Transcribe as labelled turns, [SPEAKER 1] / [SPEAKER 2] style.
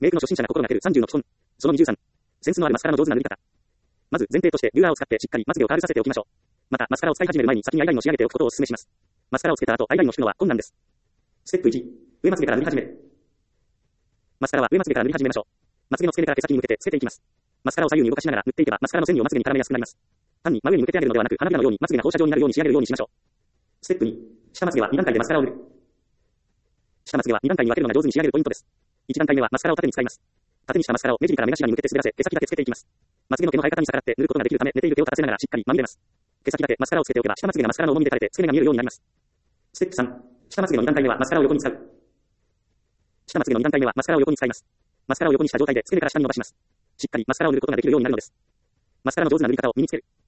[SPEAKER 1] メイクの初心者が心がける30の基本。その23。センスのあるマスカラの上手な塗り方。まず前提としてルアーを使ってしっかりまつげをカールさせておきましょう。またマスカラを使い始める前に先にアイラインを仕上げておくことをお勧めします。マスカラをつけた後アイラインを引くのは困難です。ステップ1。上まつげから塗り始める。マスカラは上まつげから塗り始めましょう。まつげの付け根から毛先に向けてつけていきます。マスカラを左右に動かしながら塗っていけばマスカラの線量をまつげに絡めやすくなります。単に真上に向けてあげるのではなく花びらのようにまつげが放射状になるように仕上げるようにしましょう。ステップ2。下まつげは2段階でマスカラを塗る。下まつげは2段階に分けるのが上手に仕上げるポイントです。1段階目はマスカラを縦に使います。縦にしたマスカラを目尻から目頭に向けて滑らせ毛先だけつけていきます。まつげの毛の生え方に逆らって塗ることができるため寝ている毛を立たせながらしっかりまみれます。毛先だけマスカラをつけておけば下まつげがマスカラの重みで垂れて付け根が見えるようになります。ステップ3。下まつげの2段階目はマスカラを横に使う。下まつげの2段階目はマスカラを横に使います。マスカラを横にした状態で付け根から下に伸ばします。しっかりマスカラを塗ることができるようになるのです。マスカラの上手な塗り方を身につける。